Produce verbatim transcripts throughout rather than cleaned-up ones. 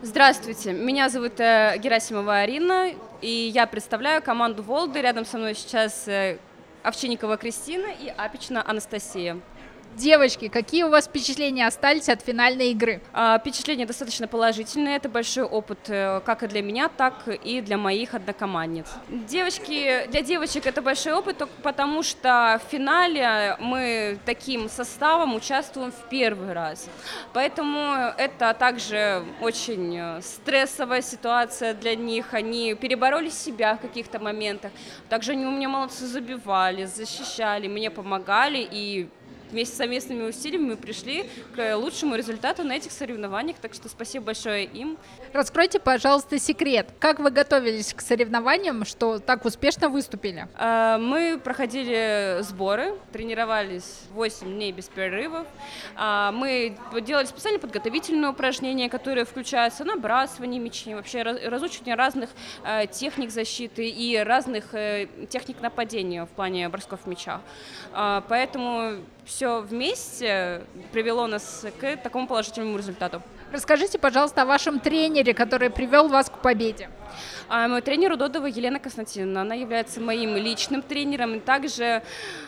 Здравствуйте, меня зовут э, Герасимова Арина, и я представляю команду Волды. Рядом со мной сейчас э, Овчинникова Кристина и Апична Анастасия. Девочки, какие у вас впечатления остались от финальной игры? А, Впечатления достаточно положительные. Это большой опыт э, как и для меня, так и для моих однокомандниц. Девочки, для девочек это большой опыт, только потому что в финале мы таким составом участвуем в первый раз. Поэтому это также очень э, стрессовая ситуация для них. Они перебороли себя в каких-то моментах. Также они у меня молодцы забивали, защищали, мне помогали, и вместе с совместными усилиями мы пришли к лучшему результату на этих соревнованиях, так что спасибо большое им. Раскройте, пожалуйста, секрет. Как вы готовились к соревнованиям, что так успешно выступили? А, Мы проходили сборы, тренировались восемь дней без перерывов. А, Мы делали специально подготовительные упражнения, которые включаются набрасывание мячей, вообще раз- разучивание разных э, техник защиты и разных э, техник нападения в плане бросков мяча. А, Поэтому все вместе привело нас к такому положительному результату. Расскажите, пожалуйста, о вашем тренере, который привел вас к победе. А Мой тренер Удодова Елена Константиновна, она является моим личным тренером и также,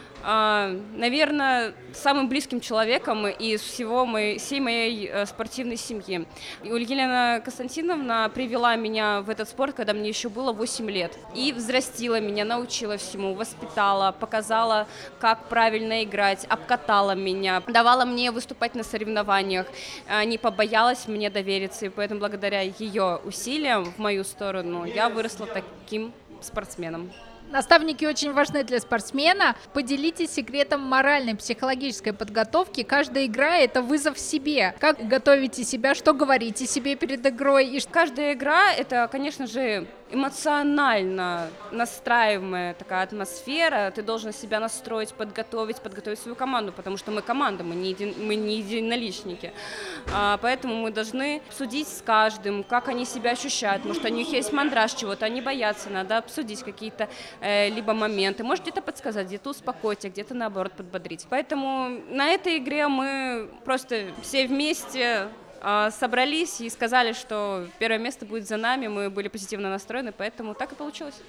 а, наверное, самым близким человеком из всего моей, всей моей э, спортивной семьи. И Елена Константиновна привела меня в этот спорт, когда мне еще было восемь лет, и взрастила меня, научила всему, воспитала, показала, как правильно играть, обкатала меня, давала мне выступать на соревнованиях, э, не побоялась мне довериться, и поэтому благодаря ее усилиям в мою сторону я выросла таким спортсменом. Наставники очень важны для спортсмена. Поделитесь секретом моральной, психологической подготовки. Каждая игра – это вызов себе. Как готовите себя, что говорите себе перед игрой? И ш- Каждая игра — это, конечно же, эмоционально настраиваемая такая атмосфера. Ты должен себя настроить, подготовить, подготовить свою команду, потому что мы команда, мы не, един, мы не единоличники. А, поэтому мы должны судить с каждым, как они себя ощущают. Может, у них есть мандраж чего-то, они боятся, надо обсудить какие-то э, либо моменты. Может, где-то подсказать, где-то успокоить, а где-то, наоборот, подбодрить. Поэтому на этой игре мы просто все вместе а, собрались и сказали, что первое место будет за нами, мы были позитивно настроены, поэтому так и получилось.